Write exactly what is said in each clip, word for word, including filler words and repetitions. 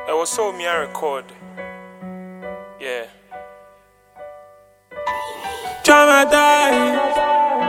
It was so me I record. Yeah. Traumatized.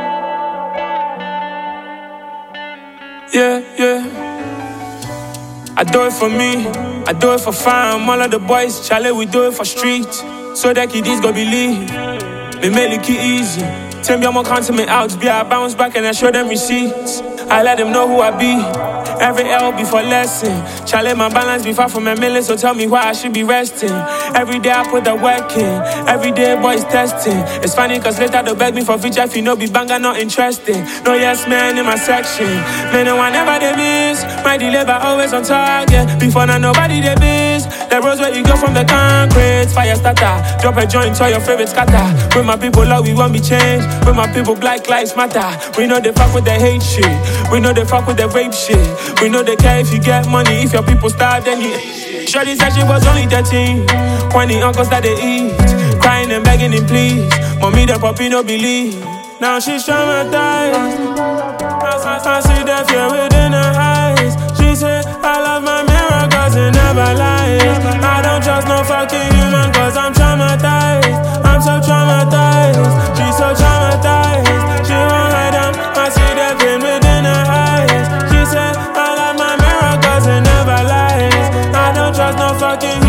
Yeah, yeah. I do it for me, I do it for fam. All of the boys, Charlie, we do it for street. So that kiddies go believe. Me make it easy. Tell me I'm gonna count me out. Be I bounce back and I show them receipts. I let them know who I be. Every L before lesson. Charlie, my balance be far from a million, so tell me why I should be resting. Every day I put the work in. Every day boys testing. It's funny cause later they beg me for feature if you know be banger not interesting. No yes man in my section. Man, no one never they miss. My deliver always on target. Before now nobody they miss. The roads where you go from the concrete. Fire starter. Drop a joint to your favorite scatter. With my people love we won't be changed. With my people black lives matter. We know they fuck with the hate shit. We know they fuck with the rape shit. We know they care if you get money. If your people starve then you. Shorty said she was only thirteen when the uncles that they eat. Crying and begging him please. Mommy the puppy no believe. Now she's traumatized. I see the fear within her eyes. She said I love my mirror cause it never lies. I don't trust no fucking human cause I'm traumatized. I'm so traumatized. She's so traumatized. She won't hide them. I see the pain within her eyes. She said I love my mirror cause it never lies. I don't trust no fucking